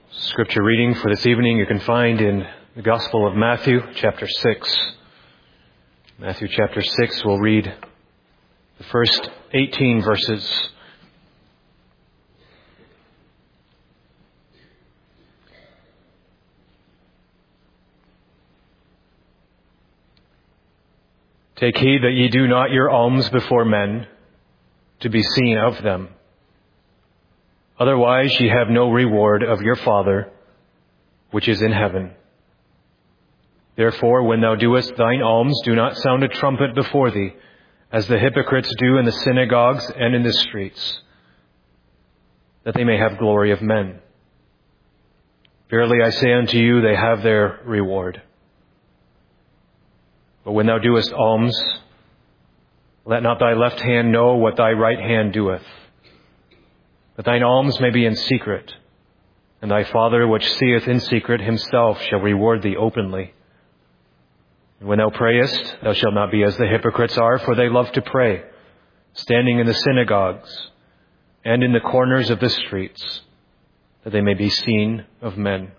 Scripture reading for this evening you can find in the Gospel of Matthew, chapter 6. Matthew chapter 6, we'll read the first 18 verses. Take heed that ye do not your alms before men, to be seen of them. Otherwise ye have no reward of your Father, which is in heaven. Therefore, when thou doest thine alms, do not sound a trumpet before thee, as the hypocrites do in the synagogues and in the streets, that they may have glory of men. Verily I say unto you, they have their reward. But when thou doest alms, let not thy left hand know what thy right hand doeth, that thine alms may be in secret, and thy Father which seeth in secret himself shall reward thee openly. And when thou prayest, thou shalt not be as the hypocrites are, for they love to pray, standing in the synagogues and in the corners of the streets, that they may be seen of men.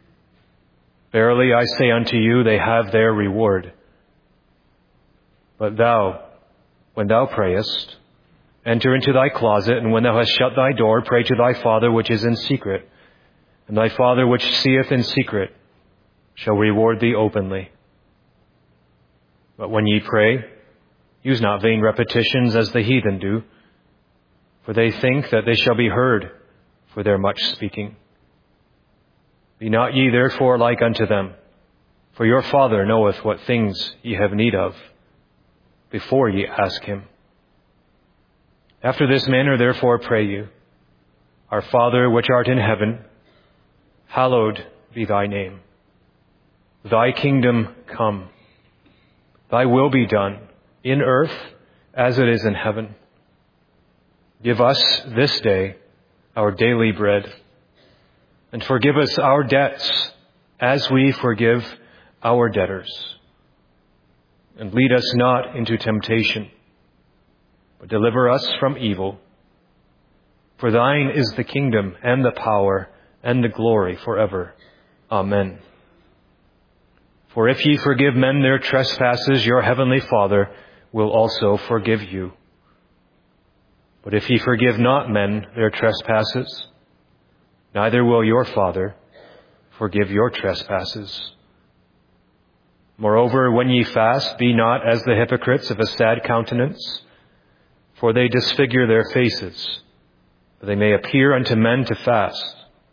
Verily I say unto you, they have their reward. But thou, when thou prayest, enter into thy closet, and when thou hast shut thy door, pray to thy Father which is in secret, and thy Father which seeth in secret shall reward thee openly. But when ye pray, use not vain repetitions as the heathen do, for they think that they shall be heard for their much speaking. Be not ye therefore like unto them, for your Father knoweth what things ye have need of, before ye ask him. After this manner therefore pray you, Our Father which art in heaven, hallowed be thy name. Thy kingdom come. Thy will be done, in earth as it is in heaven. Give us this day our daily bread, and forgive us our debts as we forgive our debtors. And lead us not into temptation, but deliver us from evil. For thine is the kingdom and the power and the glory forever. Amen. For if ye forgive men their trespasses, your heavenly Father will also forgive you. But if ye forgive not men their trespasses, neither will your Father forgive your trespasses. Moreover, when ye fast, be not as the hypocrites of a sad countenance, for they disfigure their faces, that they may appear unto men to fast.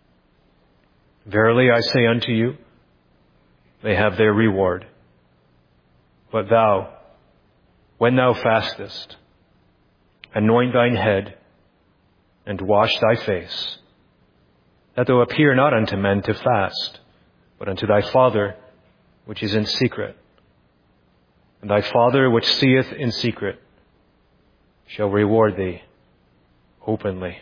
Verily I say unto you, they have their reward. But thou, when thou fastest, anoint thine head, and wash thy face, that thou appear not unto men to fast, but unto thy Father which is in secret. And thy Father which seeth in secret shall reward thee openly.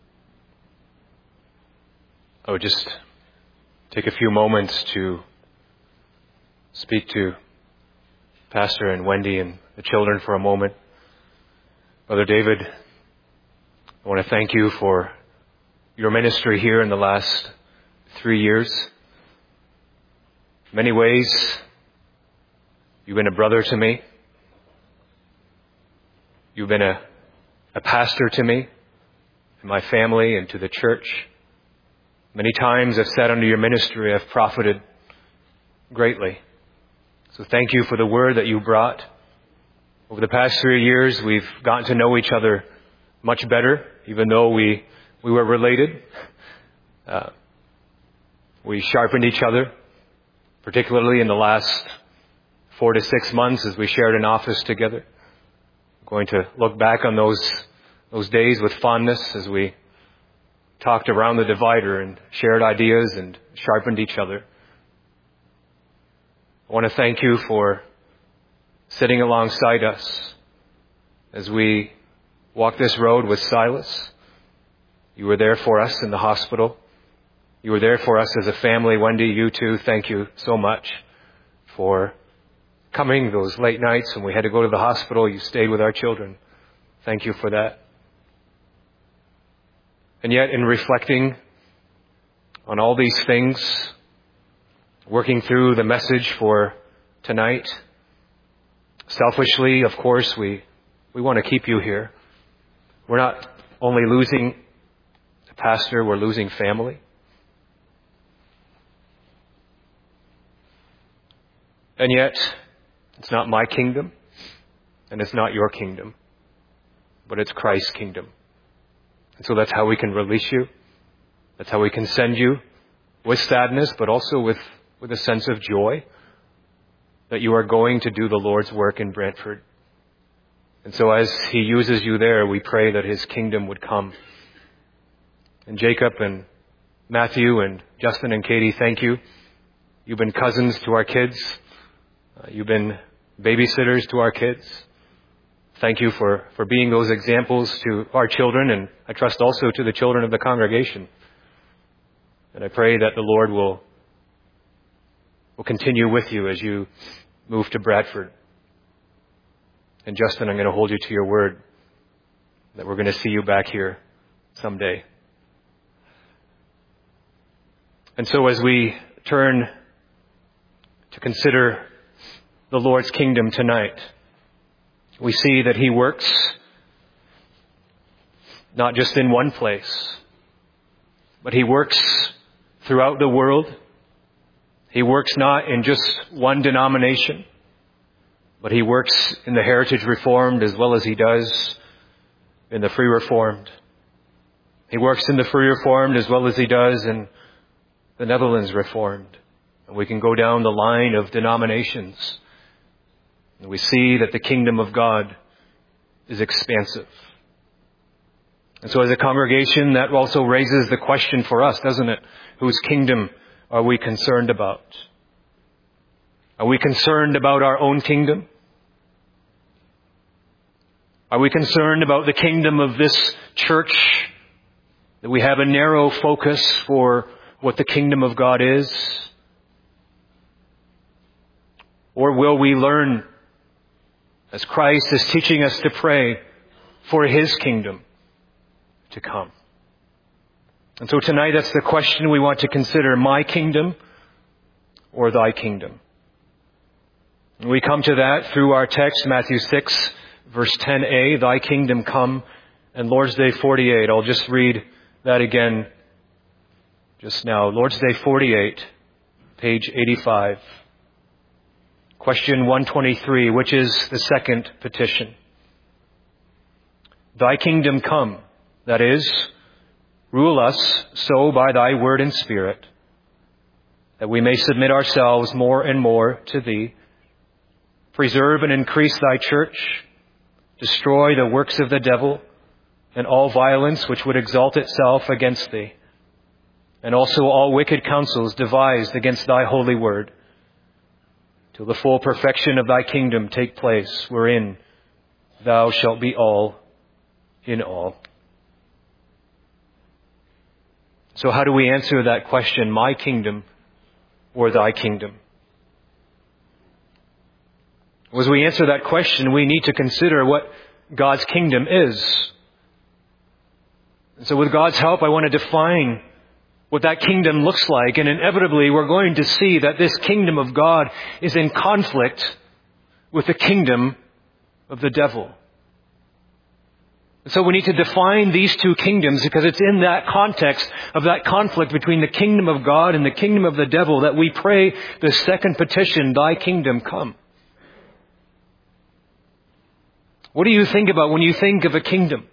I would just take a few moments to speak to Pastor and Wendy and the children for a moment. Brother David, I want to thank you for your ministry here in the last 3 years. In many ways, you've been a brother to me. You've been a pastor to me, to my family, and to the church. Many times I've sat under your ministry, I've profited greatly. So thank you for the word that you brought. Over the past 3 years, we've gotten to know each other much better, even though we were related. We sharpened each other, particularly in the last 4 to 6 months as we shared an office together. I'm going to look back on those days with fondness as we talked around the divider and shared ideas and sharpened each other. I want to thank you for sitting alongside us as we walked this road with Silas. You were there for us in the hospital. You were there for us as a family. Wendy, you too, thank you so much for coming those late nights when we had to go to the hospital. You stayed with our children. Thank you for that. And yet, in reflecting on all these things, working through the message for tonight. Selfishly, of course, we want to keep you here. We're not only losing a pastor, we're losing family. And yet, it's not my kingdom, and it's not your kingdom, but it's Christ's kingdom. And so that's how we can release you. That's how we can send you with sadness, but also with a sense of joy that you are going to do the Lord's work in Brantford. And so as He uses you there, we pray that His kingdom would come. And Jacob and Matthew and Justin and Katie, thank you. You've been cousins to our kids. You've been babysitters to our kids. Thank you for being those examples to our children, and I trust also to the children of the congregation. And I pray that the Lord will continue with you as you move to Bradford. And Justin, I'm going to hold you to your word that we're going to see you back here someday. And so as we turn to consider the Lord's kingdom tonight, we see that He works not just in one place, but He works throughout the world. He works not in just one denomination, but He works in the Heritage Reformed as well as He does in the Free Reformed. He works in the Free Reformed as well as He does in the Netherlands Reformed. And we can go down the line of denominations. And we see that the kingdom of God is expansive. And so as a congregation, that also raises the question for us, doesn't it? Whose kingdom are we concerned about? Are we concerned about our own kingdom? Are we concerned about the kingdom of this church? That we have a narrow focus for what the kingdom of God is? Or will we learn, as Christ is teaching us to pray, for His kingdom to come? And so tonight, that's the question we want to consider: my kingdom or thy kingdom? And we come to that through our text, Matthew 6, verse 10a, thy kingdom come, and Lord's Day 48. I'll just read that again just now. Lord's Day 48, page 85. Question 123, which is the second petition. Thy kingdom come, that is, rule us so by Thy word and Spirit, that we may submit ourselves more and more to Thee. Preserve and increase Thy church. Destroy the works of the devil and all violence which would exalt itself against Thee, and also all wicked counsels devised against Thy holy word, till the full perfection of Thy kingdom take place, wherein Thou shalt be all in all. So how do we answer that question, my kingdom or Thy kingdom? As we answer that question, we need to consider what God's kingdom is. And so with God's help, I want to define what that kingdom looks like. And inevitably, we're going to see that this kingdom of God is in conflict with the kingdom of the devil. So we need to define these two kingdoms, because it's in that context of that conflict between the kingdom of God and the kingdom of the devil that we pray the second petition, thy kingdom come. What do you think about when you think of a kingdom?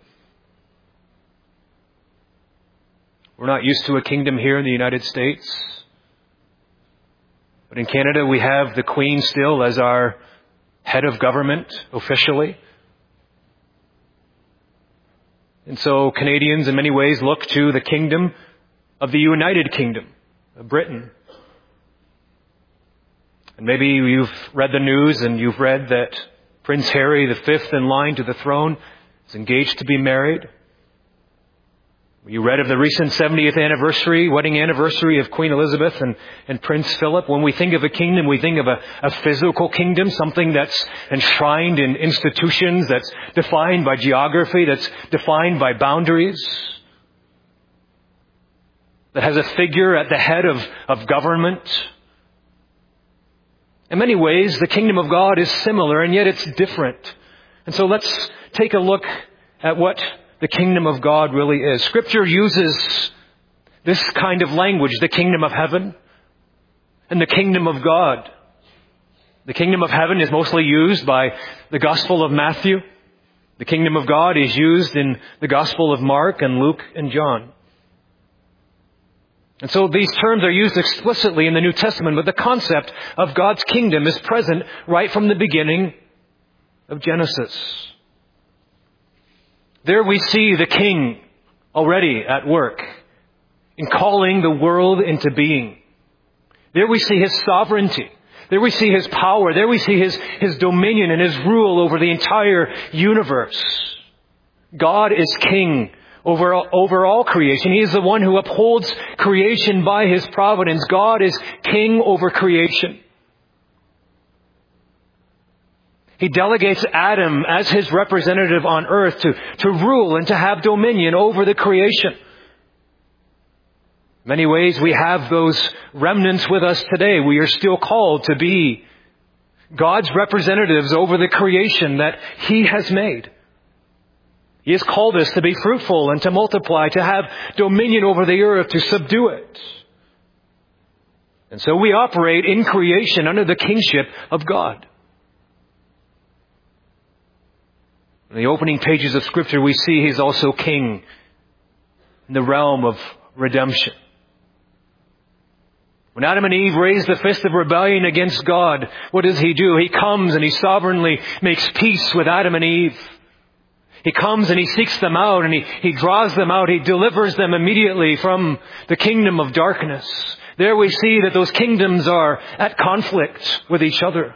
We're not used to a kingdom here in the United States. But in Canada, we have the Queen still as our head of government officially. And so Canadians in many ways look to the kingdom of the United Kingdom of Britain. And maybe you've read the news and you've read that Prince Harry, the fifth in line to the throne, is engaged to be married. You read of the recent 70th wedding anniversary of Queen Elizabeth and Prince Philip. When we think of a kingdom, we think of a physical kingdom, something that's enshrined in institutions, that's defined by geography, that's defined by boundaries. that has a figure at the head of government. In many ways, the kingdom of God is similar, and yet it's different. And so let's take a look at what the kingdom of God really is. Scripture uses this kind of language, the kingdom of heaven and the kingdom of God. The kingdom of heaven is mostly used by the Gospel of Matthew. The kingdom of God is used in the Gospel of Mark and Luke and John. And so these terms are used explicitly in the New Testament, but the concept of God's kingdom is present right from the beginning of Genesis. There we see the King already at work in calling the world into being. There we see His sovereignty. There we see His power. There we see His dominion and His rule over the entire universe. God is King over all creation. He is the one who upholds creation by His providence. God is King over creation. He delegates Adam as His representative on earth to rule and to have dominion over the creation. In many ways, we have those remnants with us today. We are still called to be God's representatives over the creation that He has made. He has called us to be fruitful and to multiply, to have dominion over the earth, to subdue it. And so we operate in creation under the kingship of God. In the opening pages of Scripture, we see He's also King in the realm of redemption. When Adam and Eve raise the fist of rebellion against God, what does He do? He comes and He sovereignly makes peace with Adam and Eve. He comes and He seeks them out and He draws them out. He delivers them immediately from the kingdom of darkness. There we see that those kingdoms are at conflict with each other.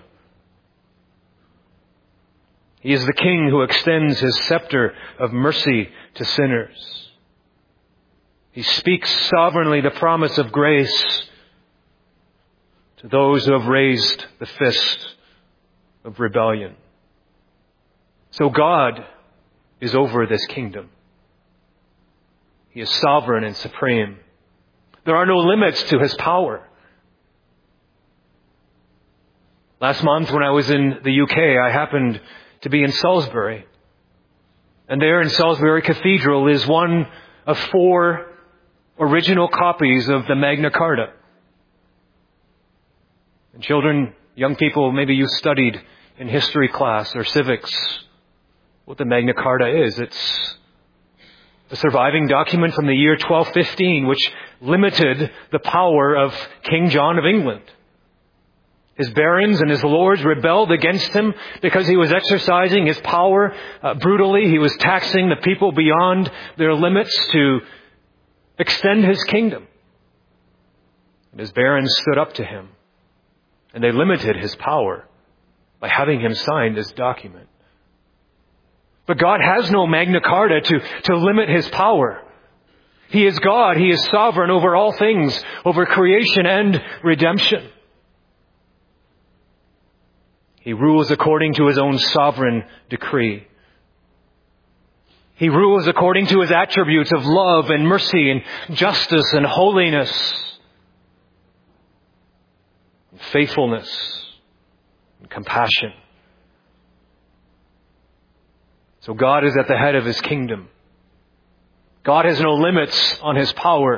He is the King who extends His scepter of mercy to sinners. He speaks sovereignly the promise of grace to those who have raised the fist of rebellion. So God is over this kingdom. He is sovereign and supreme. There are no limits to His power. Last month when I was in the UK, I happened to be in Salisbury. And there in Salisbury Cathedral is one of 4 original copies of the Magna Carta. And children, young people, maybe you studied in history class or civics what the Magna Carta is. It's a surviving document from the year 1215, which limited the power of King John of England. His barons and his lords rebelled against him because he was exercising his power brutally. He was taxing the people beyond their limits to extend his kingdom. And his barons stood up to him, and they limited his power by having him sign this document. But God has no Magna Carta to limit His power. He is God. He is sovereign over all things, over creation and redemption. He rules according to His own sovereign decree. He rules according to His attributes of love and mercy and justice and holiness, and faithfulness and compassion. So God is at the head of His kingdom. God has no limits on His power.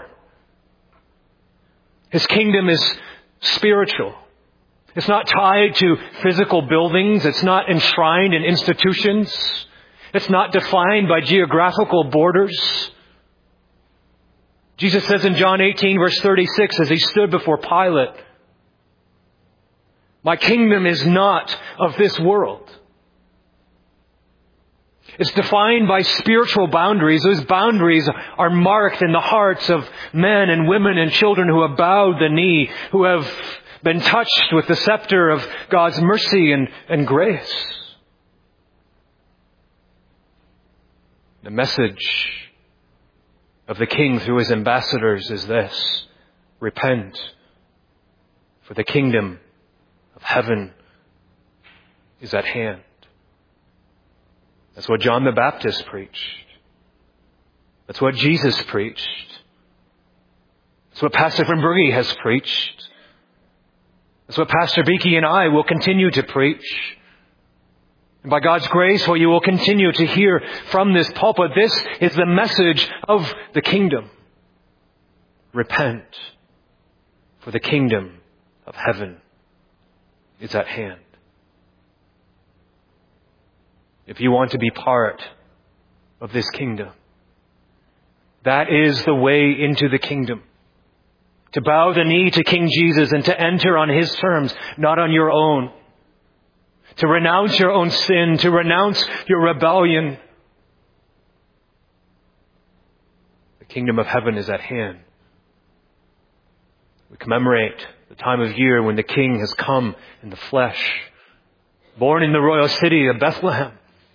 His kingdom is spiritual. It's not tied to physical buildings. It's not enshrined in institutions. It's not defined by geographical borders. Jesus says in John 18 verse 36 as He stood before Pilate, "My kingdom is not of this world." It's defined by spiritual boundaries. Those boundaries are marked in the hearts of men and women and children who have bowed the knee, who have been touched with the scepter of God's mercy and grace. The message of the King through His ambassadors is this: repent, for the kingdom of heaven is at hand. That's what John the Baptist preached. That's what Jesus preached. That's what Pastor Van Brugge has preached. That's what Pastor Beakey and I will continue to preach. And by God's grace, what you will continue to hear from this pulpit, this is the message of the kingdom. Repent, for the kingdom of heaven is at hand. If you want to be part of this kingdom, that is the way into the kingdom. To bow the knee to King Jesus and to enter on His terms, not on your own. To renounce your own sin, to renounce your rebellion. The kingdom of heaven is at hand. We commemorate the time of year when the King has come in the flesh, born in the royal city of Bethlehem.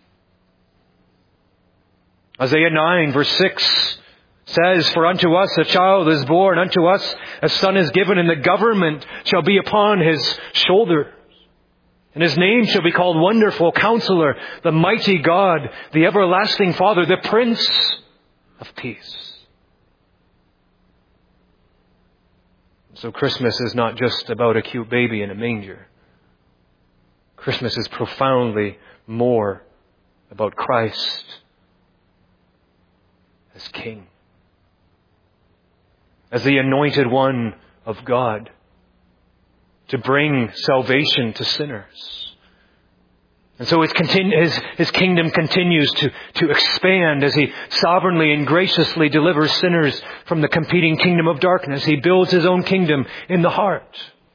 Isaiah 9 verse 6 says, "For unto us a child is born, unto us a son is given, and the government shall be upon His shoulder. And His name shall be called Wonderful Counselor, the Mighty God, the Everlasting Father, the Prince of Peace." So Christmas is not just about a cute baby in a manger. Christmas is profoundly more about Christ as King, as the anointed one of God, to bring salvation to sinners. And so His kingdom continues to expand as He sovereignly and graciously delivers sinners from the competing kingdom of darkness. He builds His own kingdom in the heart.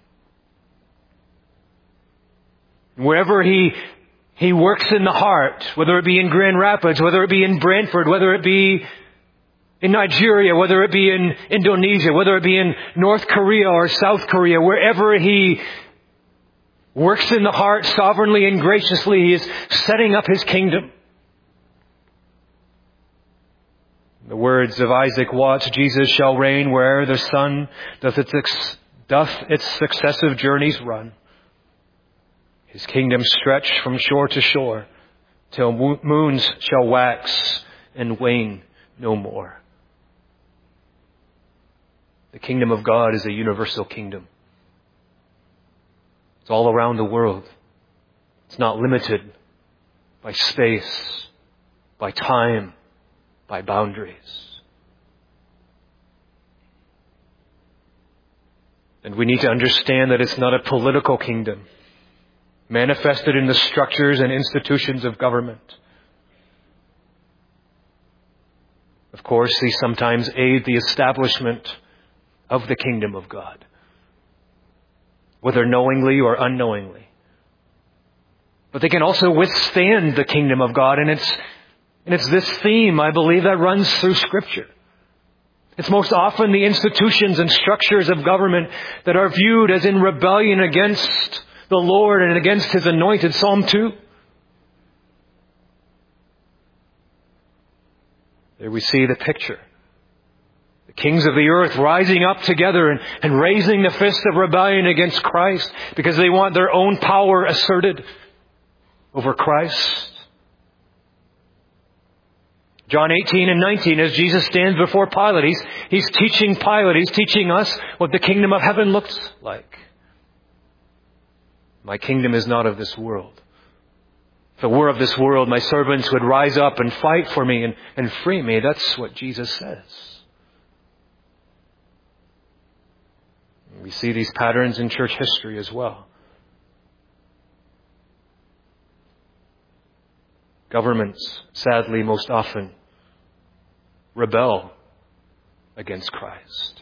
Wherever He works in the heart, whether it be in Grand Rapids, whether it be in Brantford, whether it be in Nigeria, whether it be in Indonesia, whether it be in North Korea or South Korea, wherever He works in the heart sovereignly and graciously, He is setting up His kingdom. The words of Isaac Watts, "Jesus shall reign where'er the sun doth its successive journeys run. His kingdom stretch from shore to shore, till moons shall wax and wane no more." The kingdom of God is a universal kingdom. It's all around the world. It's not limited by space, by time, by boundaries. And we need to understand that it's not a political kingdom manifested in the structures and institutions of government. Of course, these sometimes aid the establishment of the kingdom of God, whether knowingly or unknowingly. But they can also withstand the kingdom of God, and it's this theme, I believe, that runs through Scripture. It's most often the institutions and structures of government that are viewed as in rebellion against the Lord and against His anointed. Psalm 2. There we see the picture. The kings of the earth rising up together and raising the fist of rebellion against Christ because they want their own power asserted over Christ. John 18 and 19, as Jesus stands before Pilate, He's teaching Pilate, He's teaching us what the kingdom of heaven looks like. My kingdom is not of this world. If it were of this world, my servants would rise up and fight for me and free me. That's what Jesus says. We see these patterns in church history as well. Governments, sadly, most often rebel against Christ.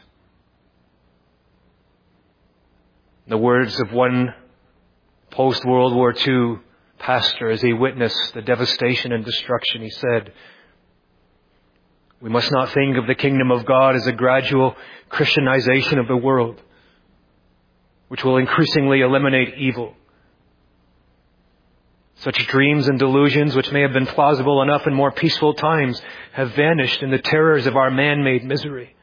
In the words of one post-World War II pastor, as he witnessed the devastation and destruction, he said, "We must not think of the kingdom of God as a gradual Christianization of the world, which will increasingly eliminate evil. Such dreams and delusions, which may have been plausible enough in more peaceful times, have vanished in the terrors of our man-made misery."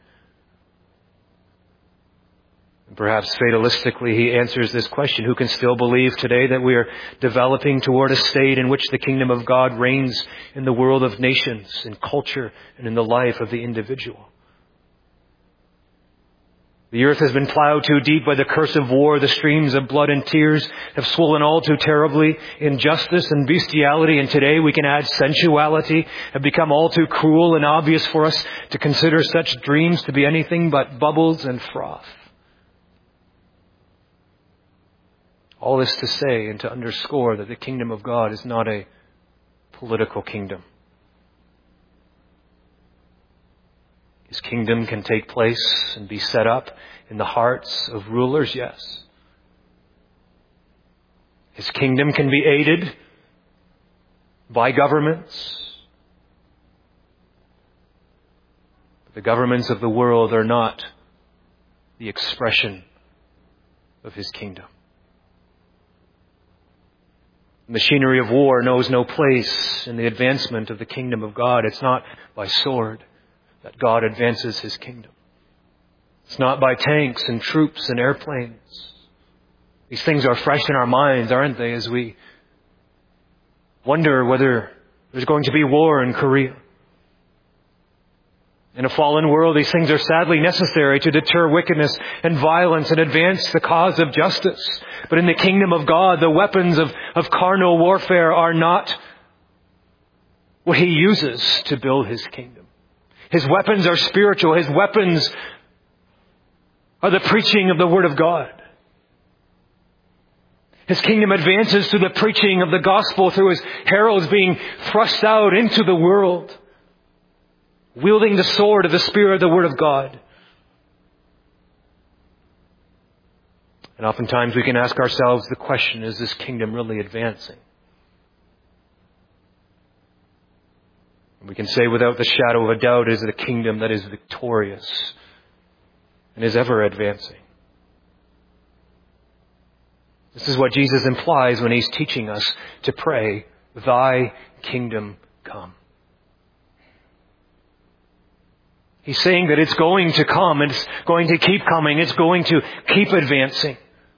And perhaps fatalistically, he answers this question: who can still believe today that we are developing toward a state in which the kingdom of God reigns in the world of nations, in culture, and in the life of the individual? The earth has been plowed too deep by the curse of war. The streams of blood and tears have swollen all too terribly. Injustice and bestiality, and today we can add sensuality, have become all too cruel and obvious for us to consider such dreams to be anything but bubbles and froth. All this to say and to underscore that the kingdom of God is not a political kingdom. His kingdom can take place and be set up in the hearts of rulers, yes. His kingdom can be aided by governments. But the governments of the world are not the expression of His kingdom. The machinery of war knows no place in the advancement of the kingdom of God. It's not by sword that God advances His kingdom. It's not by tanks and troops and airplanes. These things are fresh in our minds, aren't they, as we wonder whether there's going to be war in Korea. In a fallen world, these things are sadly necessary to deter wickedness and violence and advance the cause of justice. But in the kingdom of God, the weapons of carnal warfare are not what He uses to build His kingdom. His weapons are spiritual. His weapons are the preaching of the Word of God. His kingdom advances through the preaching of the gospel, through His heralds being thrust out into the world, wielding the sword of the Spirit of the Word of God. And oftentimes we can ask ourselves the question, is this kingdom really advancing? And we can say without the shadow of a doubt, it is a kingdom that is victorious and is ever advancing. This is what Jesus implies when He's teaching us to pray, Thy kingdom come. He's saying that it's going to come, and it's going to keep coming, it's going to keep advancing.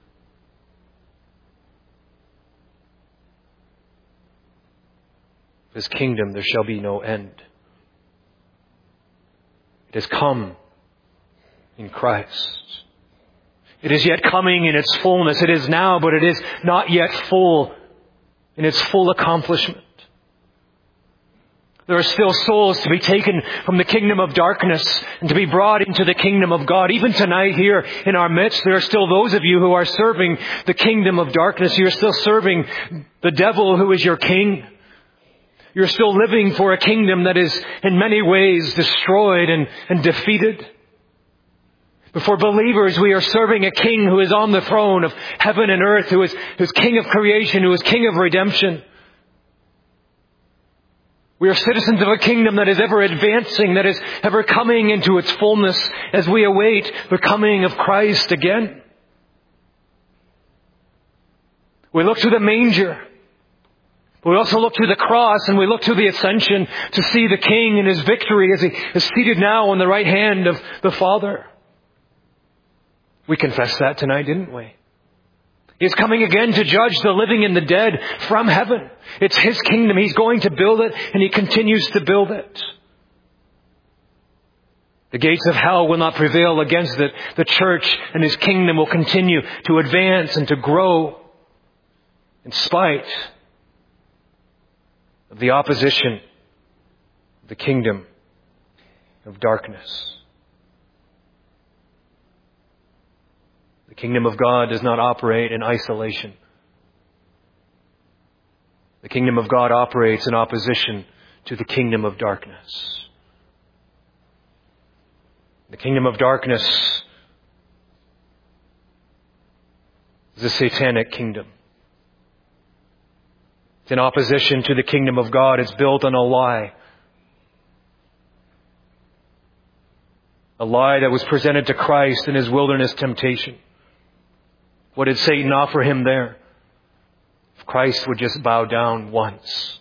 His kingdom there shall be no end. It has come in Christ. It is yet coming in its fullness. It is now, but it is not yet full in its full accomplishment. There are still souls to be taken from the kingdom of darkness and to be brought into the kingdom of God. Even tonight here in our midst, there are still those of you who are serving the kingdom of darkness. You're still serving the devil who is your king. You're still living for a kingdom that is in many ways destroyed and defeated. But for believers, we are serving a king who is on the throne of heaven and earth, who is king of creation, who is king of redemption. We are citizens of a kingdom that is ever advancing, that is ever coming into its fullness as we await the coming of Christ again. We look to the manger. We also look to the cross, and we look to the ascension to see the King and His victory as He is seated now on the right hand of the Father. We confessed that tonight, didn't we? He is coming again to judge the living and the dead from heaven. It's His kingdom. He's going to build it, and He continues to build it. The gates of hell will not prevail against it. The church and His kingdom will continue to advance and to grow in spite of the opposition of the kingdom of darkness. The kingdom of God does not operate in isolation. The kingdom of God operates in opposition to the kingdom of darkness. The kingdom of darkness is a satanic kingdom. It's in opposition to the kingdom of God. It's built on a lie. A lie that was presented to Christ in His wilderness temptation. What did Satan offer Him there? If Christ would just bow down once,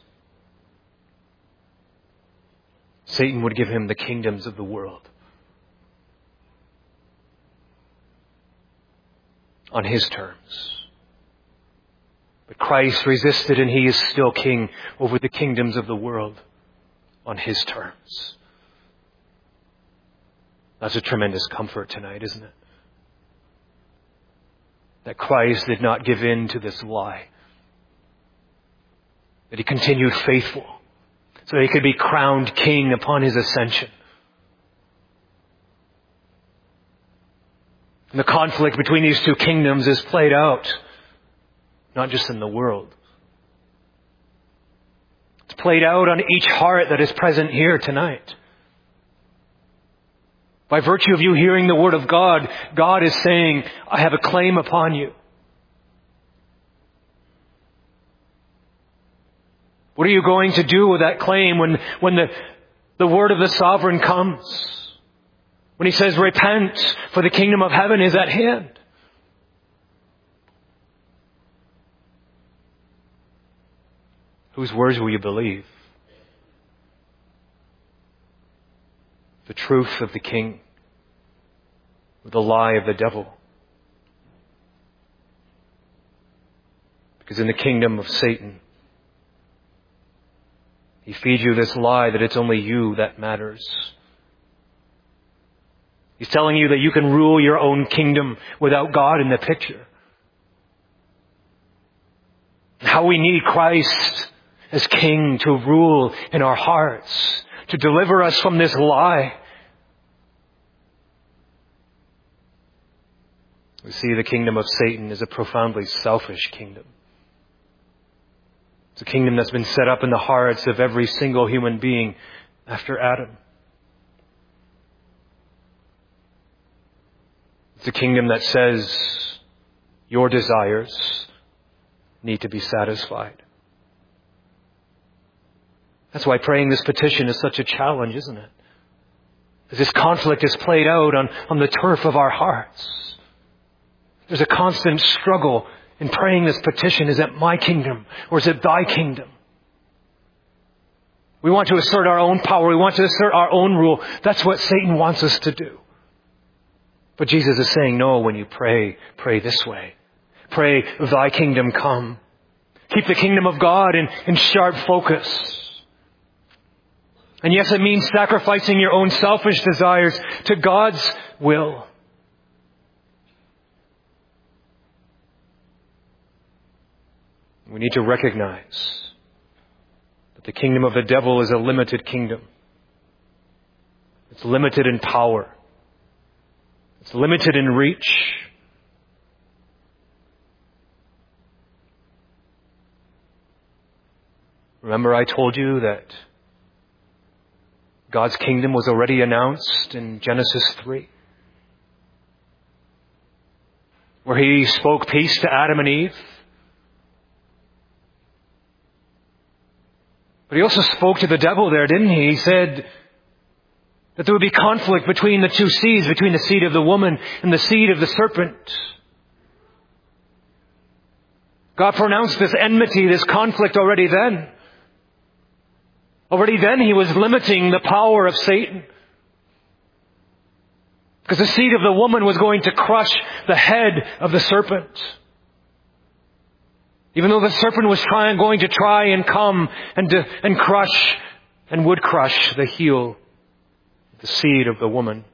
Satan would give Him the kingdoms of the world. On His terms. But Christ resisted, and He is still king over the kingdoms of the world on His terms. That's a tremendous comfort tonight, isn't it? that Christ did not give in to this lie. That He continued faithful so that He could be crowned king upon His ascension. And the conflict between these two kingdoms is played out, not just in the world. It's played out on each heart that is present here tonight. By virtue of you hearing the Word of God, God is saying, I have a claim upon you. What are you going to do with that claim when the Word of the Sovereign comes? When He says, repent, for the kingdom of heaven is at hand. Whose words will you believe? The truth of the King, or the lie of the devil? Because in the kingdom of Satan, he feeds you this lie that it's only you that matters. He's telling you that you can rule your own kingdom without God in the picture. How we need Christ as King to rule in our hearts, to deliver us from this lie. We see the kingdom of Satan is a profoundly selfish kingdom. It's a kingdom that's been set up in the hearts of every single human being after Adam. It's a kingdom that says your desires need to be satisfied. That's why praying this petition is such a challenge, isn't it? As this conflict is played out on the turf of our hearts. There's a constant struggle in praying this petition. Is it my kingdom or is it thy kingdom? We want to assert our own power. We want to assert our own rule. That's what Satan wants us to do. But Jesus is saying, no, when you pray, pray this way. Pray, thy kingdom come. Keep the kingdom of God in sharp focus. And yes, it means sacrificing your own selfish desires to God's will. We need to recognize that the kingdom of the devil is a limited kingdom. It's limited in power. It's limited in reach. Remember, I told you that God's kingdom was already announced in Genesis 3, where He spoke peace to Adam and Eve. But He also spoke to the devil there, didn't He? He said that there would be conflict between the two seeds, between the seed of the woman and the seed of the serpent. God pronounced this enmity, this conflict already then. Already then He was limiting the power of Satan. Because the seed of the woman was going to crush the head of the serpent. Even though the serpent was going to try and come and crush and would crush the heel, the seed of the woman.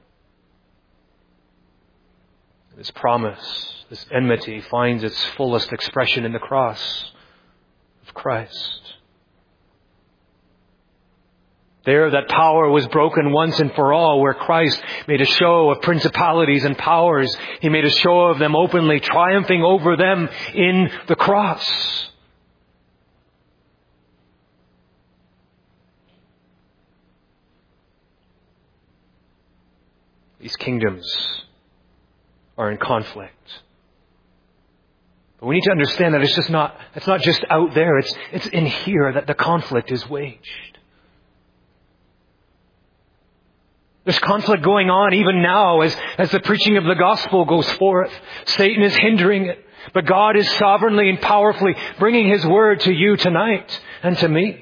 This promise, this enmity finds its fullest expression in the cross of Christ. There, that power was broken once and for all, where Christ made a show of principalities and powers. He made a show of them openly, triumphing over them in the cross. These kingdoms are in conflict. But we need to understand that it's not just out there, it's in here that the conflict is waged. There's conflict going on even now as the preaching of the gospel goes forth. Satan is hindering it. But God is sovereignly and powerfully bringing His word to you tonight and to me.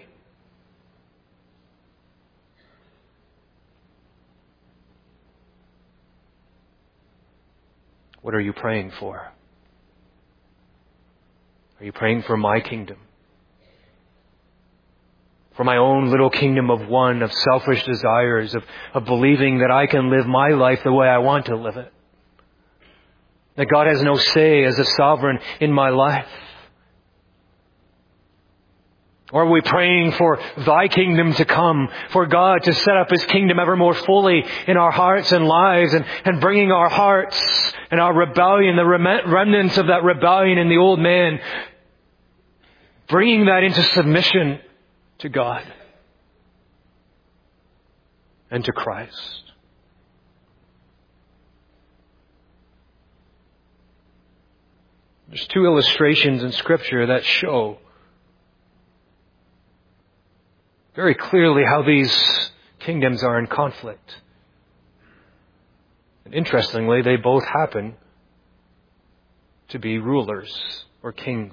What are you praying for? Are you praying for my kingdom? For my own little kingdom of one, of selfish desires, of believing that I can live my life the way I want to live it? That God has no say as a sovereign in my life? Or are we praying for Thy kingdom to come, for God to set up His kingdom ever more fully in our hearts and lives, and bringing our hearts and our rebellion, the remnants of that rebellion in the old man, bringing that into submission to God and to Christ? There's two illustrations in Scripture that show very clearly how these kingdoms are in conflict. And interestingly, they both happen to be rulers or kings.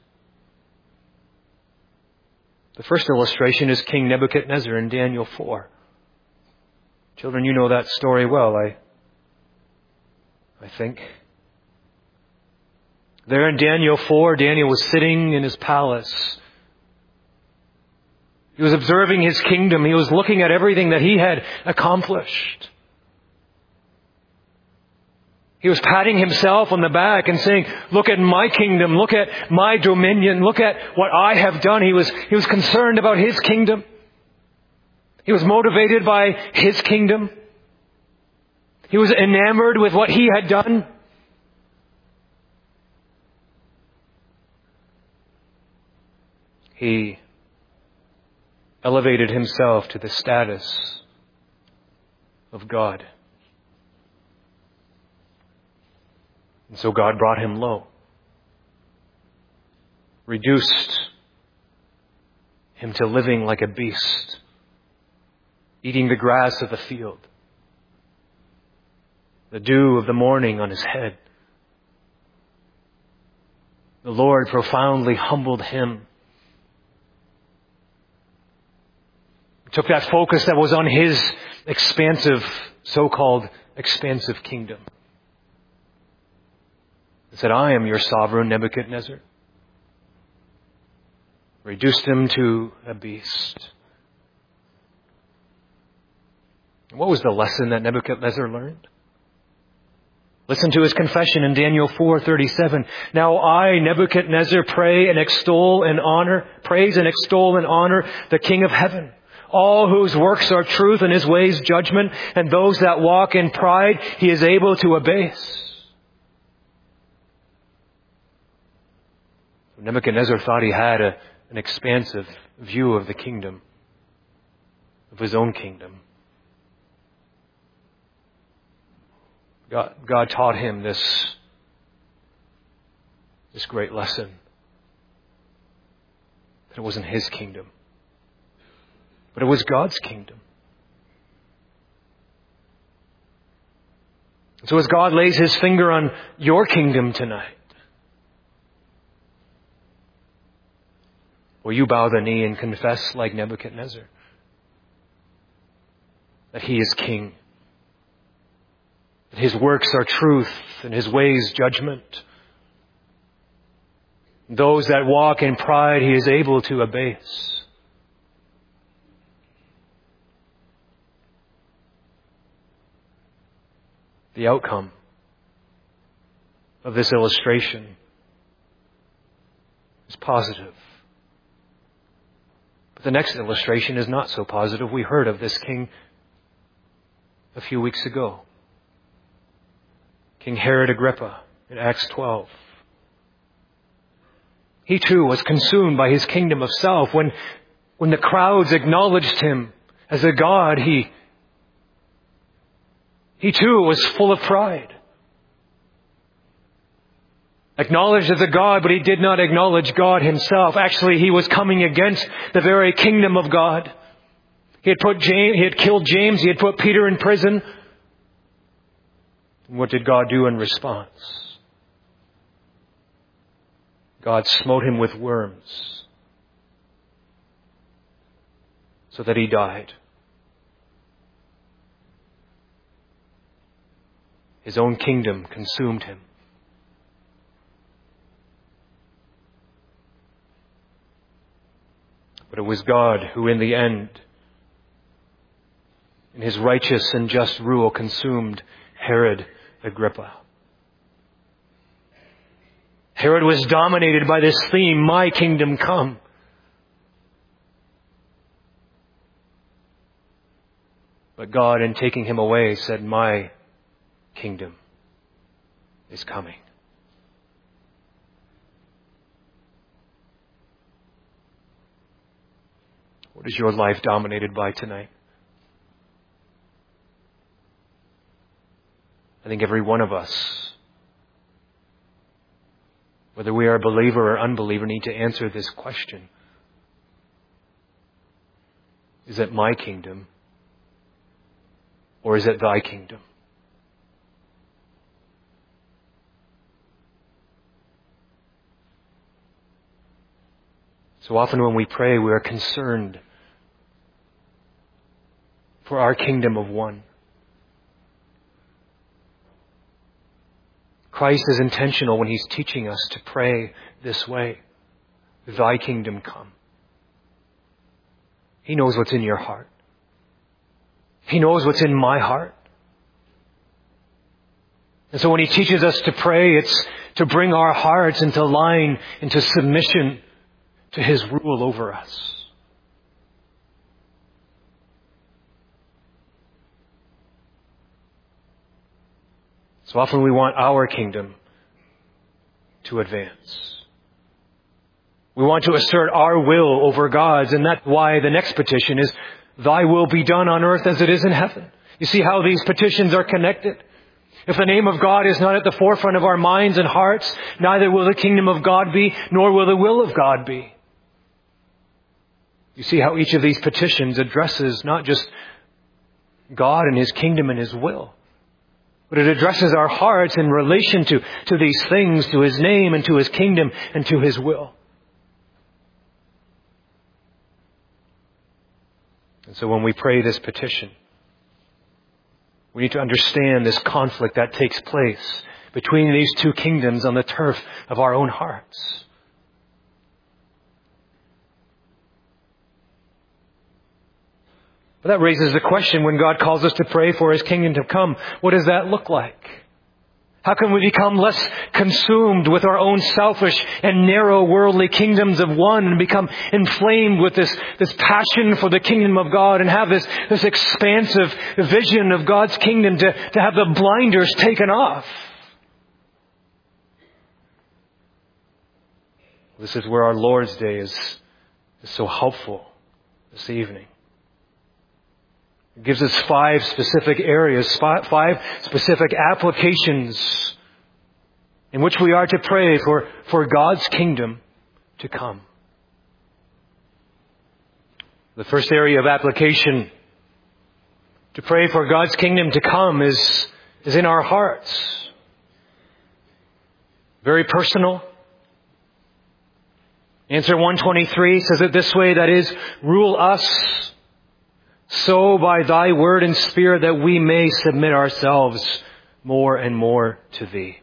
The first illustration is King Nebuchadnezzar in Daniel 4. Children, you know that story well, I think. There in Daniel 4, Daniel was sitting in his palace. He was observing his kingdom. He was looking at everything that he had accomplished. He was patting himself on the back and saying, look at my kingdom, look at my dominion, look at what I have done. He was concerned about his kingdom. He was motivated by his kingdom. He was enamored with what he had done. He elevated himself to the status of God. And so God brought him low, reduced him to living like a beast, eating the grass of the field, the dew of the morning on his head. The Lord profoundly humbled him. Took that focus that was on his expansive, so-called expansive kingdom. And said, I am your sovereign, Nebuchadnezzar. Reduced him to a beast. And what was the lesson that Nebuchadnezzar learned? Listen to his confession in Daniel 4:37. Now I, Nebuchadnezzar, praise and extol and honor the King of heaven, all whose works are truth and his ways judgment, and those that walk in pride he is able to abase. Nebuchadnezzar thought he had an expansive view of the kingdom, of his own kingdom. God taught him this great lesson, that it wasn't his kingdom, but it was God's kingdom. So as God lays his finger on your kingdom tonight, will you bow the knee and confess like Nebuchadnezzar that he is king, that his works are truth and his ways judgment? Those that walk in pride he is able to abase. The outcome of this illustration is positive. But the next illustration is not so positive. We heard of this king a few weeks ago. King Herod Agrippa in Acts 12. He too was consumed by his kingdom of self. When the crowds acknowledged him as a god, he too was full of pride. Acknowledged as a god, but he did not acknowledge God himself. Actually, he was coming against the very kingdom of God. He had killed James. He had put Peter in prison. And what did God do in response? God smote him with worms so that he died. His own kingdom consumed him. But it was God who in the end, in his righteous and just rule, consumed Herod Agrippa. Herod was dominated by this theme, my kingdom come. But God, in taking him away, said, my kingdom is coming. What is your life dominated by tonight? I think every one of us, whether we are a believer or unbeliever, need to answer this question. Is it my kingdom? Or is it thy kingdom? So often when we pray, we are concerned for our kingdom of one. Christ is intentional when he's teaching us to pray this way. Thy kingdom come. He knows what's in your heart. He knows what's in my heart. And so when he teaches us to pray, it's to bring our hearts into line, into submission to his rule over us. So often we want our kingdom to advance. We want to assert our will over God's, and that's why the next petition is, thy will be done on earth as it is in heaven. You see how these petitions are connected? If the name of God is not at the forefront of our minds and hearts, neither will the kingdom of God be, nor will the will of God be. You see how each of these petitions addresses not just God and his kingdom and his will, but it addresses our hearts in relation to these things, to his name and to his kingdom and to his will. And so when we pray this petition, we need to understand this conflict that takes place between these two kingdoms on the turf of our own hearts. But that raises the question, when God calls us to pray for his kingdom to come, what does that look like? How can we become less consumed with our own selfish and narrow worldly kingdoms of one and become inflamed with this passion for the kingdom of God and have this expansive vision of God's kingdom to have the blinders taken off? This is where our Lord's Day is so helpful this evening. It gives us 5 specific areas, 5 specific applications in which we are to pray for God's kingdom to come. The first area of application to pray for God's kingdom to come is in our hearts. Very personal. Answer 123 says it this way, that is, rule us so by thy word and spirit that we may submit ourselves more and more to thee.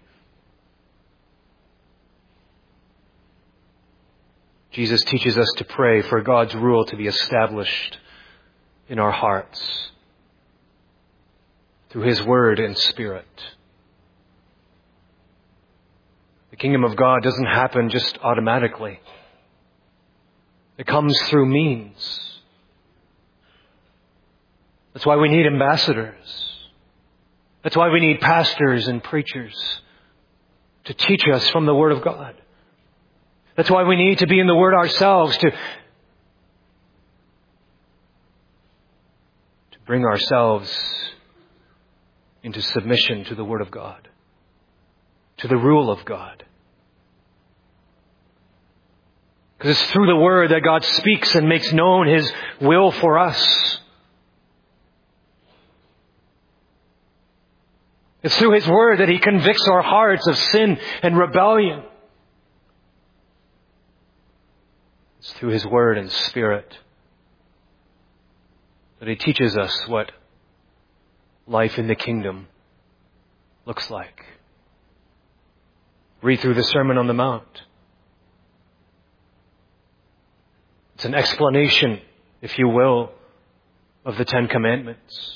Jesus teaches us to pray for God's rule to be established in our hearts through his word and spirit. The kingdom of God doesn't happen just automatically. It comes through means. That's why we need ambassadors. That's why we need pastors and preachers to teach us from the Word of God. That's why we need to be in the Word ourselves to bring ourselves into submission to the Word of God, to the rule of God. Because it's through the Word that God speaks and makes known his will for us. It's through his word that he convicts our hearts of sin and rebellion. It's through his word and spirit that he teaches us what life in the kingdom looks like. Read through the Sermon on the Mount. It's an explanation, if you will, of the 10 Commandments.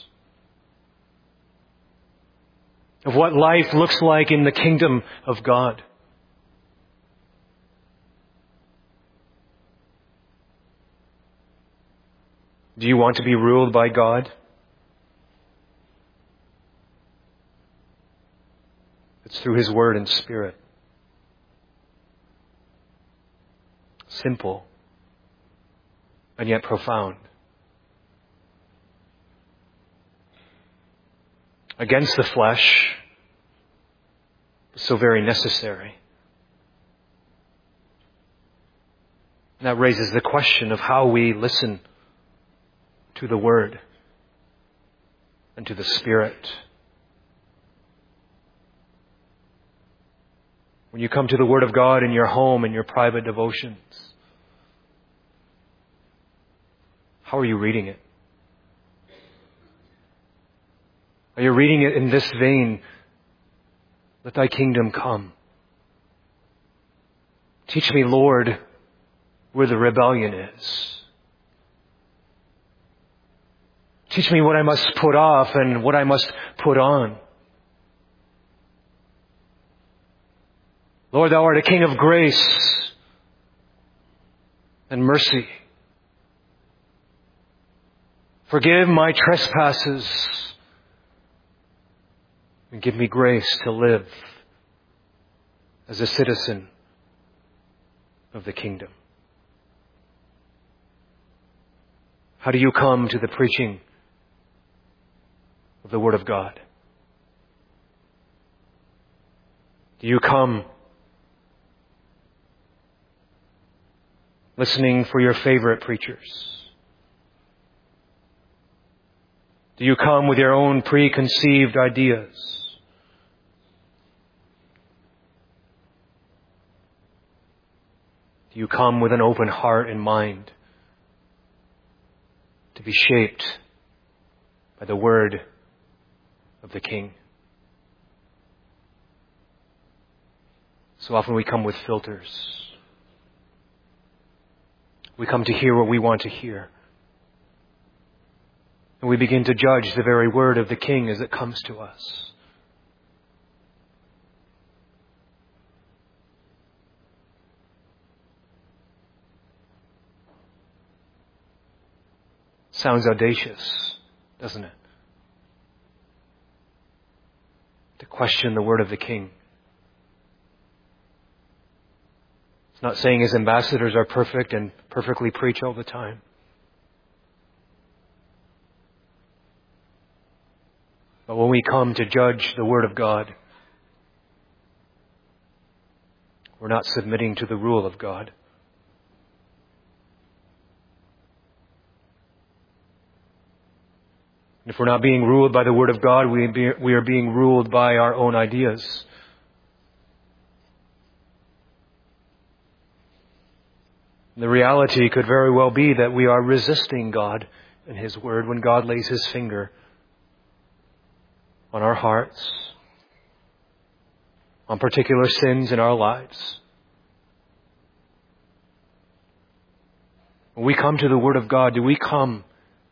Of what life looks like in the kingdom of God. Do you want to be ruled by God? It's through His Word and Spirit. Simple and yet profound. Against the flesh, but so very necessary. And that raises the question of how we listen to the Word and to the Spirit. When you come to the Word of God in your home, in your private devotions, how are you reading it? Are you reading it in this vein? Let thy kingdom come. Teach me, Lord, where the rebellion is. Teach me what I must put off and what I must put on. Lord, thou art a King of grace and mercy. Forgive my trespasses and give me grace to live as a citizen of the kingdom. How do you come to the preaching of the Word of God? Do you come listening for your favorite preachers? Do you come with your own preconceived ideas? Do you come with an open heart and mind to be shaped by the Word of the King? So often we come with filters. We come to hear what we want to hear. And we begin to judge the very Word of the King as it comes to us. Sounds audacious, doesn't it? To question the Word of the King. It's not saying His ambassadors are perfect and perfectly preach all the time. But when we come to judge the Word of God, we're not submitting to the rule of God. And if we're not being ruled by the Word of God, we are being ruled by our own ideas. And the reality could very well be that we are resisting God and His Word when God lays His finger on our hearts, on particular sins in our lives. When we come to the Word of God, do we come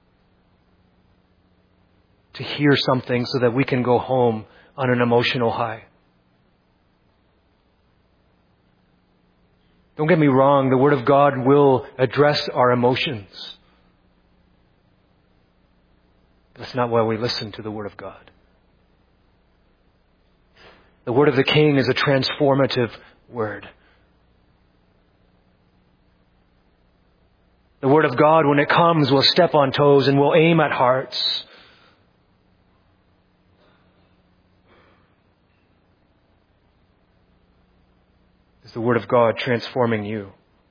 to hear something so that we can go home on an emotional high? Don't get me wrong, the Word of God will address our emotions. That's not why we listen to the Word of God. The Word of the King is a transformative Word. The Word of God, when it comes, will step on toes and will aim at hearts. Is the Word of God transforming you?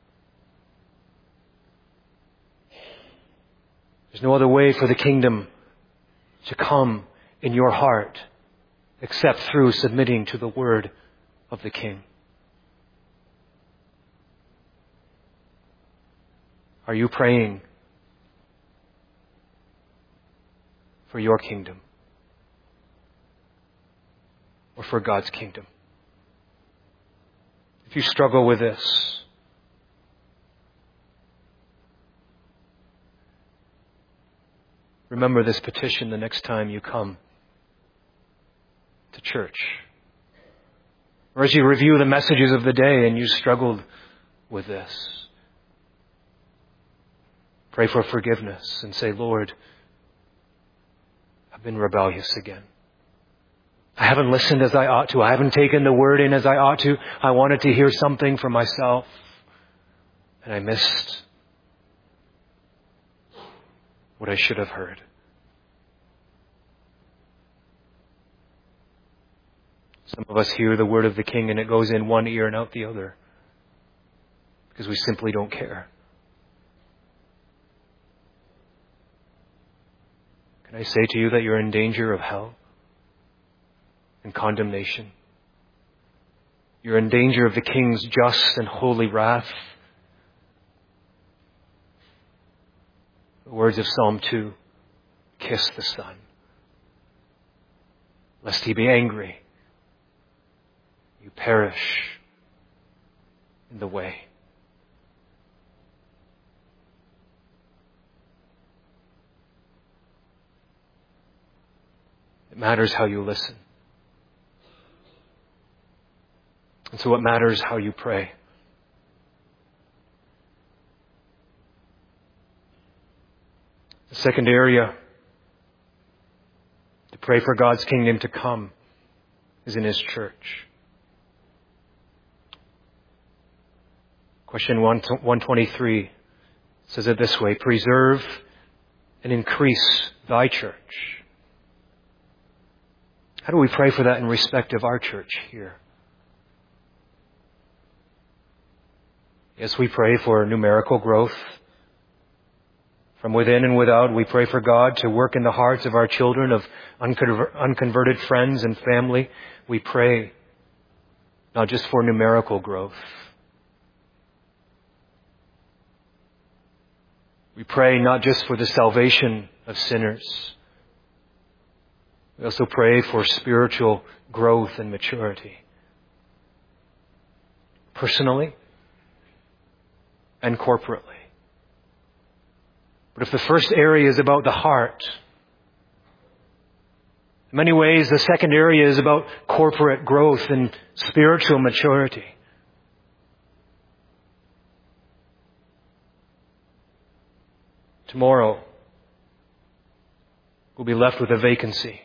There's no other way for the kingdom to come in your heart except through submitting to the Word of the King. Are you praying for your kingdom or for God's kingdom? If you struggle with this, remember this petition the next time you come to church. Or as you review the messages of the day and you struggled with this. Pray for forgiveness and say, Lord, I've been rebellious again. I haven't listened as I ought to. I haven't taken the word in as I ought to. I wanted to hear something for myself, and I missed what I should have heard. Some of us hear the word of the King and it goes in one ear and out the other because we simply don't care. Can I say to you that you're in danger of hell and condemnation? You're in danger of the King's just and holy wrath. The words of Psalm 2, kiss the Son, lest he be angry. You perish in the way. It matters how you listen. And so it matters how you pray. The second area to pray for God's kingdom to come is in His church. Question 123 says it this way: preserve and increase thy church. How do we pray for that in respect of our church here? Yes, we pray for numerical growth. From within and without, we pray for God to work in the hearts of our children, of unconverted friends and family. We pray not just for numerical growth. We pray not just for the salvation of sinners. We also pray for spiritual growth and maturity. Personally and corporately. But if the first area is about the heart, in many ways the second area is about corporate growth and spiritual maturity. Tomorrow, we'll be left with a vacancy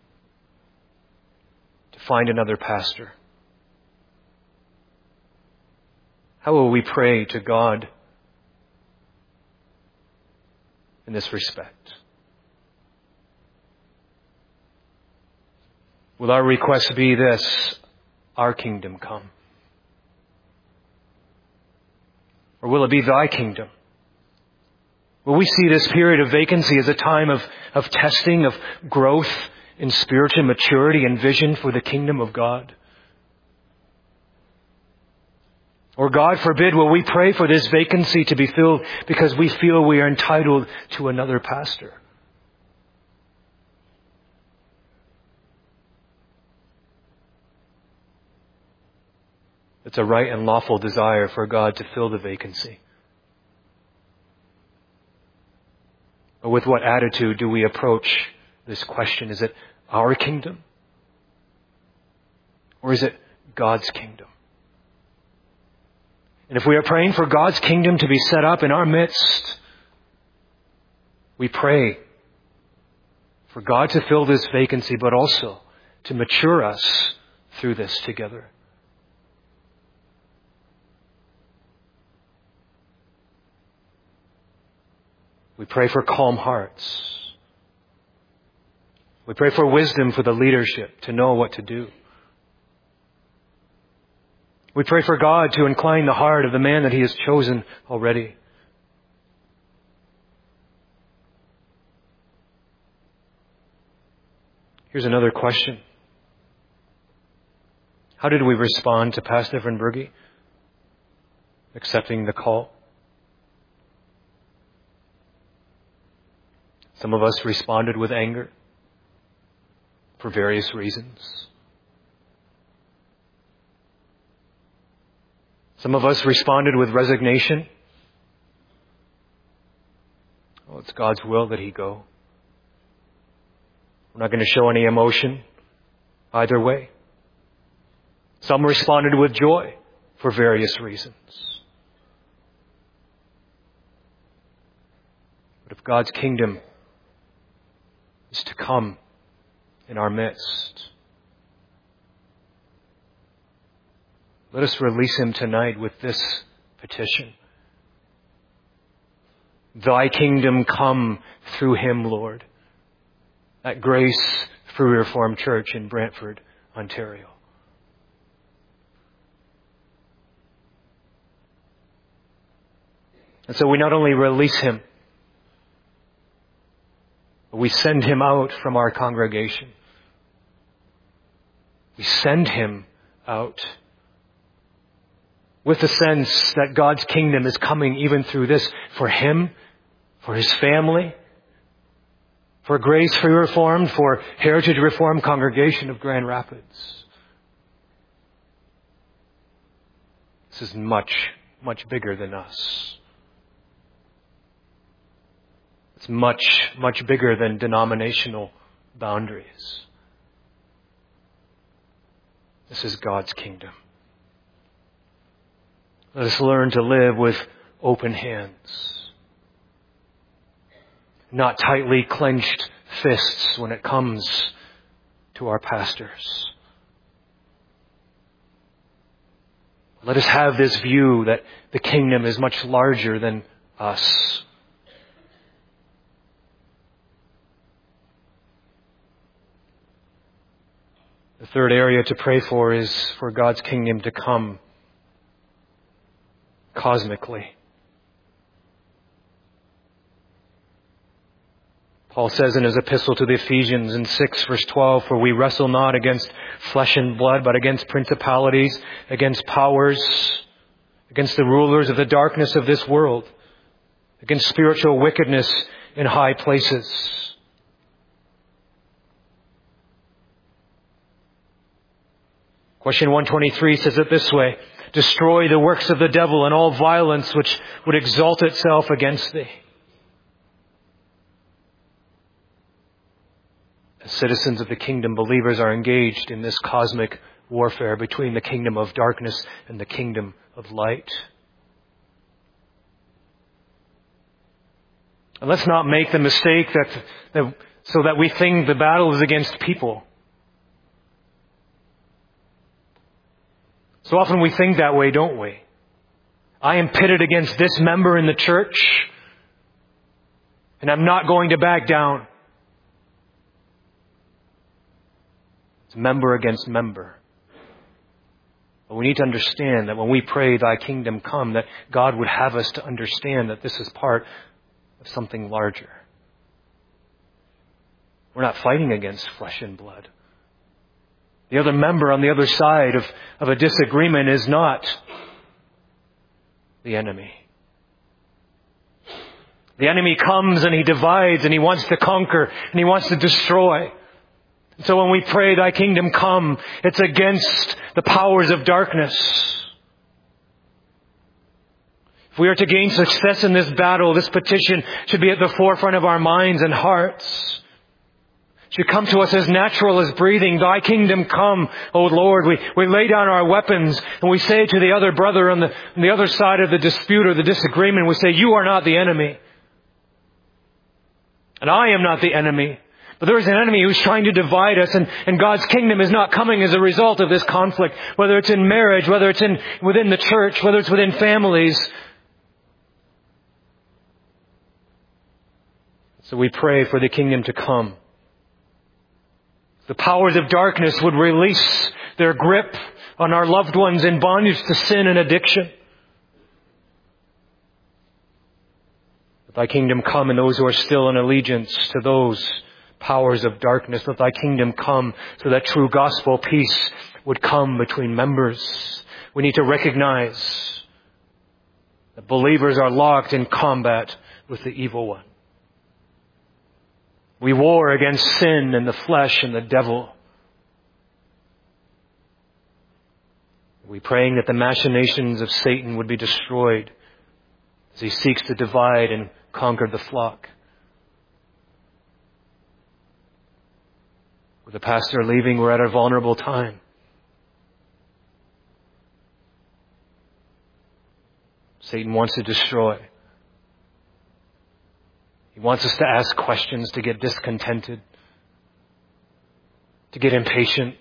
to find another pastor. How will we pray to God in this respect? Will our request be this: our kingdom come? Or will it be thy kingdom? Will we see this period of vacancy as a time of testing, of growth in spiritual maturity and vision for the kingdom of God? Or God forbid, will we pray for this vacancy to be filled because we feel we are entitled to another pastor? It's a right and lawful desire for God to fill the vacancy. But with what attitude do we approach this question? Is it our kingdom? Or is it God's kingdom? And if we are praying for God's kingdom to be set up in our midst, we pray for God to fill this vacancy, but also to mature us through this together. We pray for calm hearts. We pray for wisdom for the leadership to know what to do. We pray for God to incline the heart of the man that He has chosen already. Here's another question. How did we respond to Pastor Van Berge accepting the call? Some of us responded with anger for various reasons. Some of us responded with resignation. Oh, it's God's will that he go. We're not going to show any emotion either way. Some responded with joy for various reasons. God's kingdom is to come in our midst. Let us release Him tonight with this petition. Thy kingdom come through Him, Lord. At Grace Free Reformed Church in Brantford, Ontario. And so we not only release Him, but we send Him out from our congregation. We send Him out with the sense that God's kingdom is coming even through this for Him, for His family, for Grace Free Reformed, for Heritage Reformed Congregation of Grand Rapids. This is much, much bigger than us. It's much, much bigger than denominational boundaries. This is God's kingdom. Let us learn to live with open hands, not tightly clenched fists when it comes to our pastors. Let us have this view that the kingdom is much larger than us. The third area to pray for is for God's kingdom to come cosmically. Paul says in his epistle to the Ephesians in 6 verse 12, for we wrestle not against flesh and blood, but against principalities, against powers, against the rulers of the darkness of this world, against spiritual wickedness in high places. Question 123 says it this way, destroy the works of the devil and all violence which would exalt itself against thee. As citizens of the kingdom, believers are engaged in this cosmic warfare between the kingdom of darkness and the kingdom of light. And let's not make the mistake so that we think the battle is against people. So often we think that way, don't we? I am pitted against this member in the church, and I'm not going to back down. It's member against member. But we need to understand that when we pray, thy kingdom come, that God would have us to understand that this is part of something larger. We're not fighting against flesh and blood. The other member on the other side of a disagreement is not the enemy. The enemy comes and he divides and he wants to conquer and he wants to destroy. So when we pray, thy kingdom come, it's against the powers of darkness. If we are to gain success in this battle, this petition should be at the forefront of our minds and hearts. Should come to us as natural as breathing. Thy kingdom come, O Lord. We lay down our weapons and we say to the other brother on the other side of the dispute or the disagreement, we say, you are not the enemy. And I am not the enemy. But there is an enemy who's trying to divide us, and God's kingdom is not coming as a result of this conflict. Whether it's in marriage, whether it's within the church, whether it's within families. So we pray for the kingdom to come. The powers of darkness would release their grip on our loved ones in bondage to sin and addiction. Let thy kingdom come, and those who are still in allegiance to those powers of darkness, let thy kingdom come so that true gospel peace would come between members. We need to recognize that believers are locked in combat with the evil one. We war against sin and the flesh and the devil. We're praying that the machinations of Satan would be destroyed as he seeks to divide and conquer the flock. With the pastor leaving, we're at a vulnerable time. Satan wants to destroy. He wants us to ask questions, to get discontented, to get impatient,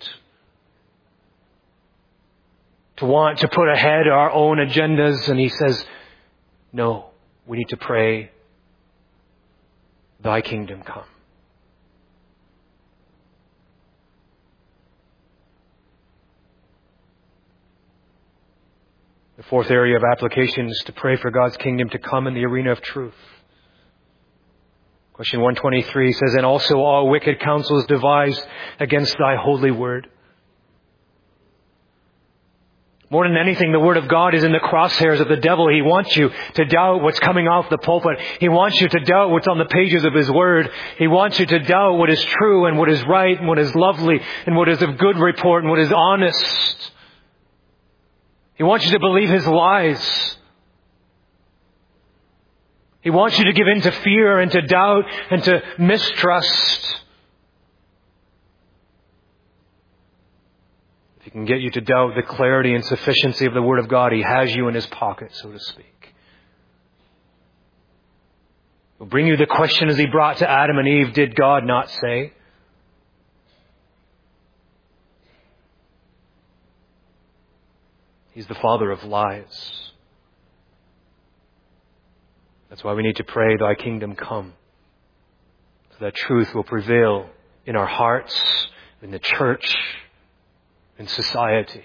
to want to put ahead our own agendas. And He says, no, we need to pray, Thy kingdom come. The fourth area of application is to pray for God's kingdom to come in the arena of truth. Question 123 says, and also all wicked counsels devised against Thy holy word. More than anything, the Word of God is in the crosshairs of the devil. He wants you to doubt what's coming off the pulpit. He wants you to doubt what's on the pages of His Word. He wants you to doubt what is true and what is right and what is lovely and what is of good report and what is honest. He wants you to believe his lies. He wants you to give in to fear and to doubt and to mistrust. If he can get you to doubt the clarity and sufficiency of the Word of God, he has you in his pocket, so to speak. He'll bring you the question as he brought to Adam and Eve, did God not say? He's the father of lies. That's why we need to pray, Thy kingdom come, so that truth will prevail in our hearts, in the church, in society.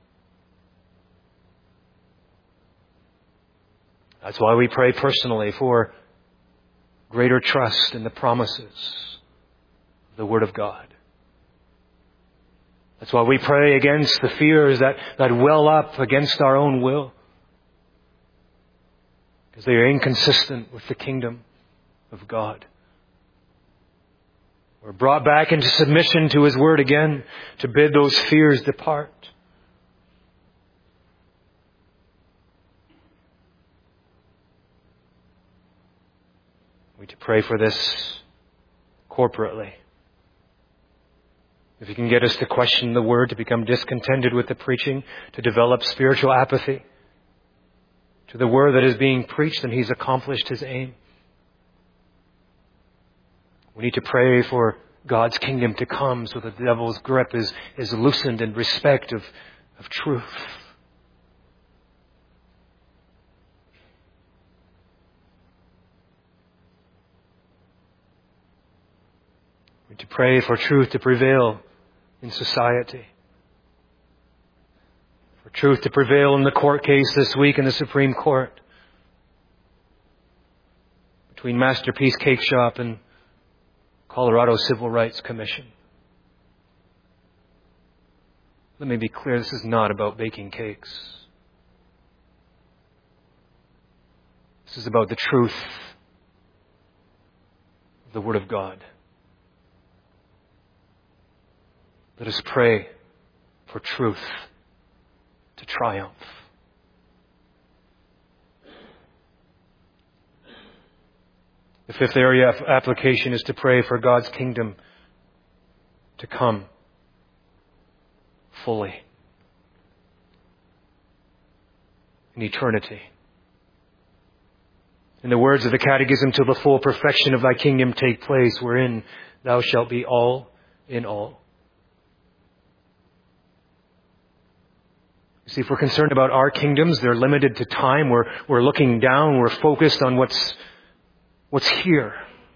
That's why we pray personally for greater trust in the promises of the Word of God. That's why we pray against the fears that well up against our own will, because they are inconsistent with the kingdom of God. We're brought back into submission to His Word again to bid those fears depart. We need to pray for this corporately. If He can get us to question the Word, to become discontented with the preaching, to develop spiritual apathy to the Word that is being preached, then He's accomplished His aim. We need to pray for God's kingdom to come so that the devil's grip is loosened in respect of truth. We need to pray for truth to prevail in society. For truth to prevail in the court case this week in the Supreme Court between Masterpiece Cake Shop and Colorado Civil Rights Commission. Let me be clear, this is not about baking cakes. This is about the truth of the Word of God. Let us pray for truth to triumph. The fifth area of application is to pray for God's kingdom to come fully in eternity. In the words of the Catechism, till the full perfection of Thy kingdom take place, wherein Thou shalt be all in all. See, if we're concerned about our kingdoms, they're limited to time. We're looking down. We're focused on what's here.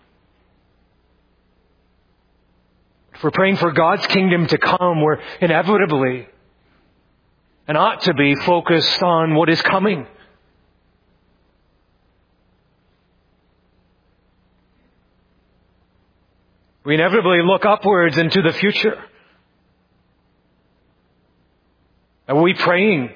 If we're praying for God's kingdom to come, we're inevitably and ought to be focused on what is coming. We inevitably look upwards into the future. Are we praying?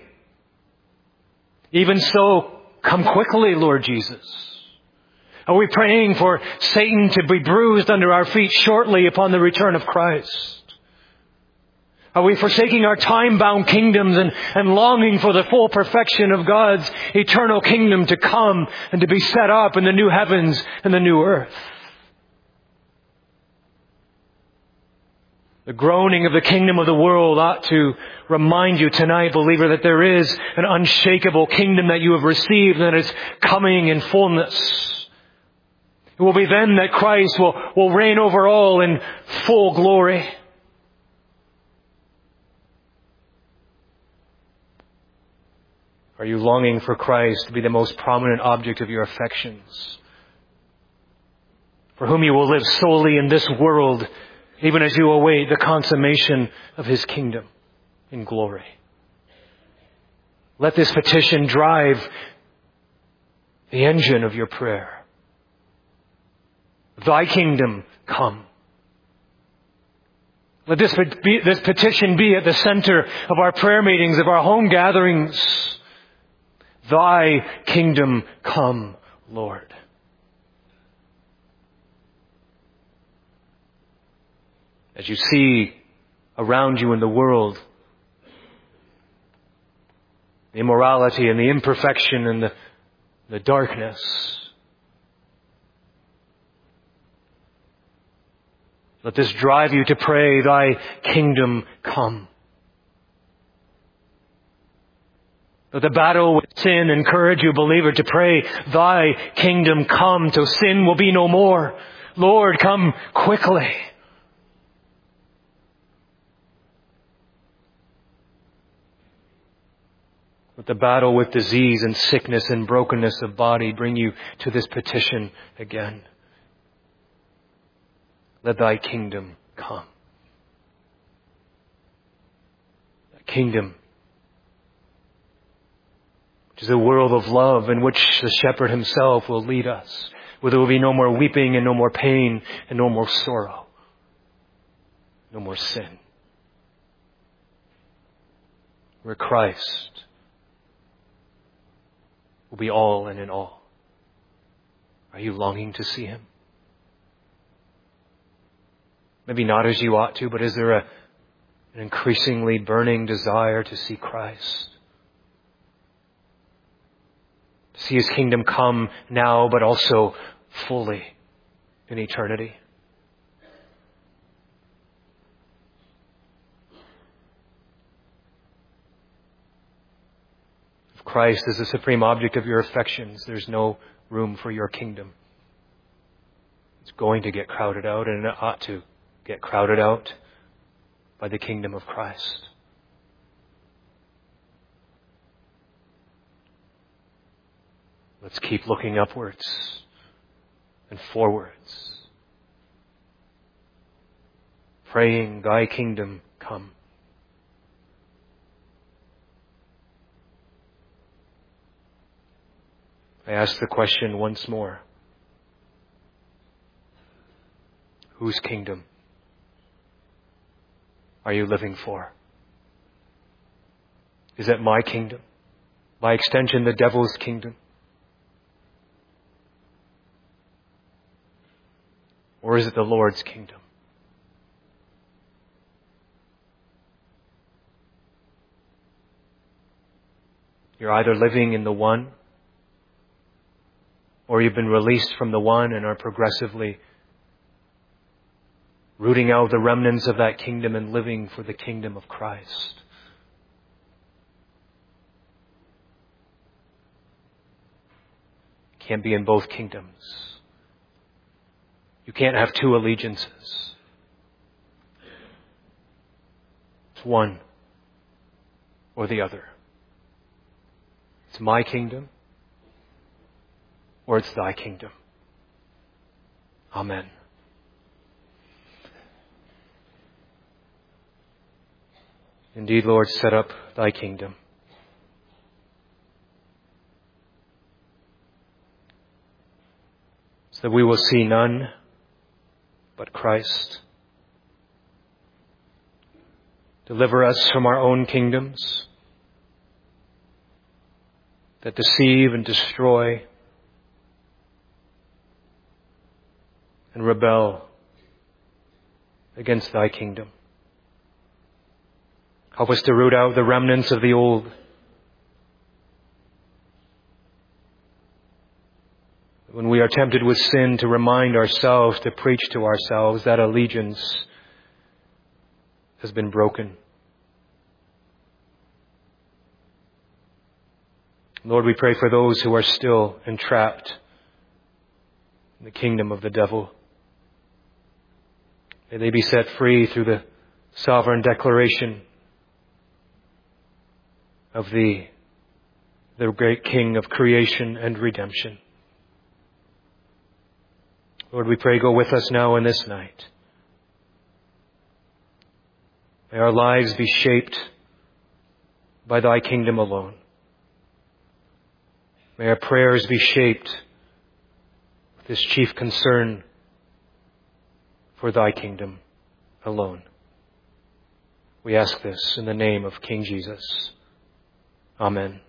Even so, come quickly, Lord Jesus. Are we praying for Satan to be bruised under our feet shortly upon the return of Christ? Are we forsaking our time-bound kingdoms and longing for the full perfection of God's eternal kingdom to come and to be set up in the new heavens and the new earth? The groaning of the kingdom of the world ought to remind you tonight, believer, that there is an unshakable kingdom that you have received and that is coming in fullness. It will be then that Christ will reign over all in full glory. Are you longing for Christ to be the most prominent object of your affections? For whom you will live solely in this world, even as you await the consummation of His kingdom in glory. Let this petition drive the engine of your prayer. Thy kingdom come. Let this petition be at the center of our prayer meetings, of our home gatherings. Thy kingdom come, Lord. As you see around you in the world, the immorality and the imperfection and the darkness, let this drive you to pray, Thy kingdom come. Let the battle with sin encourage you, believer, to pray, Thy kingdom come, so sin will be no more. Lord, come quickly. Let the battle with disease and sickness and brokenness of body bring you to this petition again. Let Thy kingdom come. That kingdom, which is a world of love in which the shepherd Himself will lead us, where there will be no more weeping and no more pain and no more sorrow, no more sin. Where Christ will be all and in all. Are you longing to see Him? Maybe not as you ought to, but is there an increasingly burning desire to see Christ? To see His kingdom come now, but also fully in eternity? If Christ is the supreme object of your affections, there's no room for your kingdom. It's going to get crowded out, and it ought to get crowded out by the kingdom of Christ. Let's keep looking upwards and forwards, praying, Thy kingdom come. I ask the question once more. Whose kingdom are you living for? Is it my kingdom? By extension, the devil's kingdom? Or is it the Lord's kingdom? You're either living in the one, or you've been released from the one and are progressively rooting out the remnants of that kingdom and living for the kingdom of Christ. Can't be in both kingdoms. You can't have two allegiances. It's one or the other. It's my kingdom or it's Thy kingdom. Amen. Indeed, Lord, set up Thy kingdom. So that we will see none but Christ. Deliver us from our own kingdoms that deceive and destroy and rebel against Thy kingdom. Help us to root out the remnants of the old. When we are tempted with sin, to remind ourselves, to preach to ourselves that allegiance has been broken. Lord, we pray for those who are still entrapped in the kingdom of the devil. May they be set free through the sovereign declaration of the great King of creation and redemption. Lord, we pray, go with us now in this night. May our lives be shaped by Thy kingdom alone. May our prayers be shaped with this chief concern for Thy kingdom alone. We ask this in the name of King Jesus. Amen.